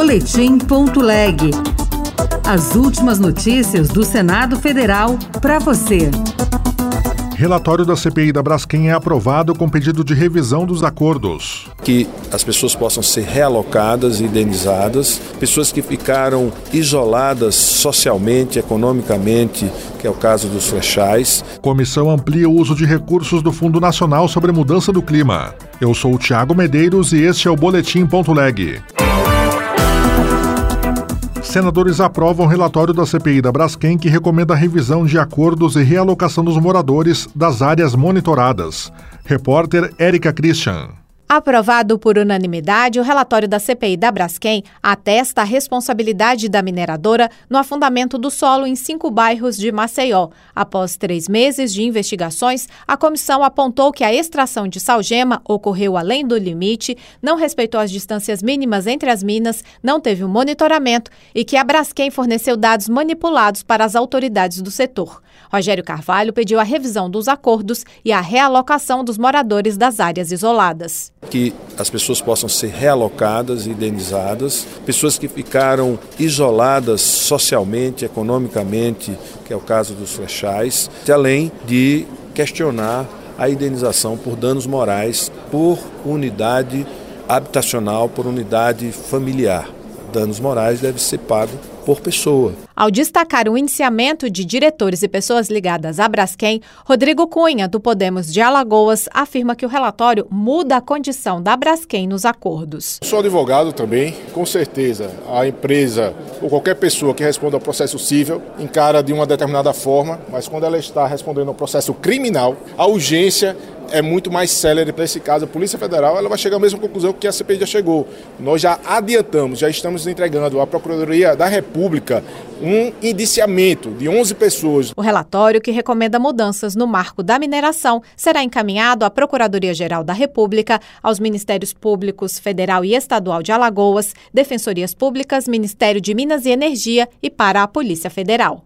Boletim.leg. As últimas notícias do Senado Federal para você. Relatório da CPI da Braskem é aprovado com pedido de revisão dos acordos. Que as pessoas possam ser realocadas e indenizadas, pessoas que ficaram isoladas socialmente, economicamente, que é o caso dos flechais. Comissão amplia o uso de recursos do Fundo Nacional sobre Mudança do Clima. Eu sou o Thiago Medeiros e este é o Boletim.leg. Senadores aprovam relatório da CPI da Braskem que recomenda a revisão de acordos e realocação dos moradores das áreas monitoradas. Repórter Érica Christian. Aprovado por unanimidade, o relatório da CPI da Braskem atesta a responsabilidade da mineradora no afundamento do solo em 5 bairros de Maceió. Após 3 meses de investigações, a comissão apontou que a extração de salgema ocorreu além do limite, não respeitou as distâncias mínimas entre as minas, não teve um monitoramento e que a Braskem forneceu dados manipulados para as autoridades do setor. Rogério Carvalho pediu a revisão dos acordos e a realocação dos moradores das áreas isoladas. Que as pessoas possam ser realocadas e indenizadas, pessoas que ficaram isoladas socialmente, economicamente, que é o caso dos flechais, além de questionar a indenização por danos morais, por unidade habitacional, por unidade familiar. Danos morais devem ser pagos por pessoa. Ao destacar o indiciamento de diretores e pessoas ligadas à Braskem, Rodrigo Cunha, do Podemos de Alagoas, afirma que o relatório muda a condição da Braskem nos acordos. Sou advogado também, com certeza a empresa ou qualquer pessoa que responda ao processo civil encara de uma determinada forma, mas quando ela está respondendo ao processo criminal, a urgência é muito mais célere. Nesse caso, a Polícia Federal ela vai chegar à mesma conclusão que a CPI já chegou. Nós já adiantamos, já estamos entregando à Procuradoria da República um indiciamento de 11 pessoas. O relatório, que recomenda mudanças no marco da mineração, será encaminhado à Procuradoria-Geral da República, aos Ministérios Públicos Federal e Estadual de Alagoas, Defensorias Públicas, Ministério de Minas e Energia e para a Polícia Federal.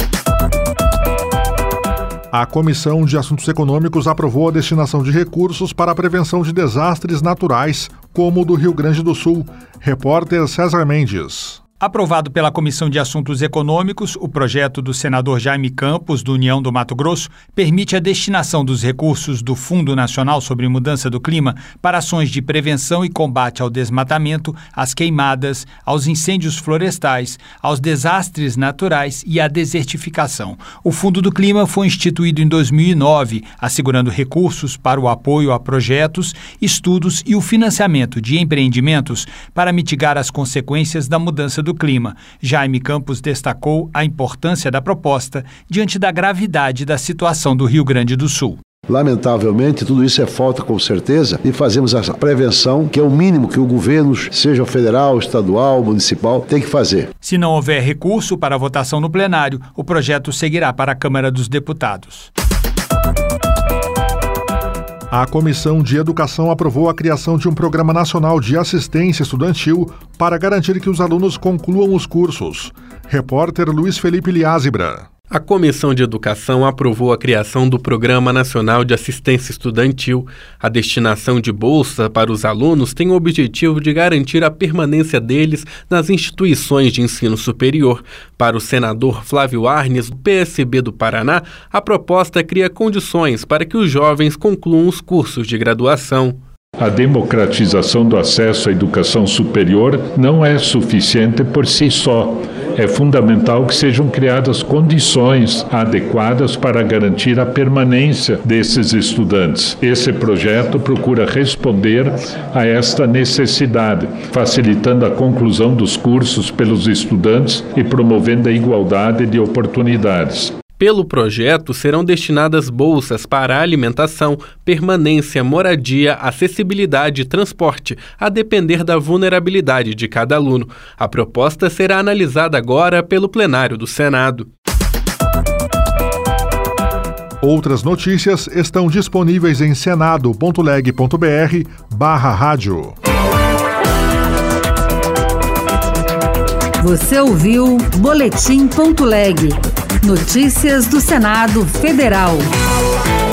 A Comissão de Assuntos Econômicos aprovou a destinação de recursos para a prevenção de desastres naturais, como o do Rio Grande do Sul. Repórter César Mendes. Aprovado pela Comissão de Assuntos Econômicos, o projeto do senador Jaime Campos, do União do Mato Grosso, permite a destinação dos recursos do Fundo Nacional sobre Mudança do Clima para ações de prevenção e combate ao desmatamento, às queimadas, aos incêndios florestais, aos desastres naturais e à desertificação. O Fundo do Clima foi instituído em 2009, assegurando recursos para o apoio a projetos, estudos e o financiamento de empreendimentos para mitigar as consequências da mudança do clima. Jaime Campos destacou a importância da proposta diante da gravidade da situação do Rio Grande do Sul. Lamentavelmente, tudo isso é falta, com certeza, e fazemos a prevenção, que é o mínimo que o governo, seja federal, estadual, municipal, tem que fazer. Se não houver recurso para a votação no plenário, o projeto seguirá para a Câmara dos Deputados. A Comissão de Educação aprovou a criação de um Programa Nacional de Assistência Estudantil para garantir que os alunos concluam os cursos. Repórter Luiz Felipe Liázebra. A Comissão de Educação aprovou a criação do Programa Nacional de Assistência Estudantil. A destinação de bolsa para os alunos tem o objetivo de garantir a permanência deles nas instituições de ensino superior. Para o senador Flávio Arnes, do PSB do Paraná, a proposta cria condições para que os jovens concluam os cursos de graduação. A democratização do acesso à educação superior não é suficiente por si só. É fundamental que sejam criadas condições adequadas para garantir a permanência desses estudantes. Esse projeto procura responder a esta necessidade, facilitando a conclusão dos cursos pelos estudantes e promovendo a igualdade de oportunidades. Pelo projeto, serão destinadas bolsas para alimentação, permanência, moradia, acessibilidade e transporte, a depender da vulnerabilidade de cada aluno. A proposta será analisada agora pelo plenário do Senado. Outras notícias estão disponíveis em senado.leg.br/rádio. Você ouviu Boletim.leg. Notícias do Senado Federal.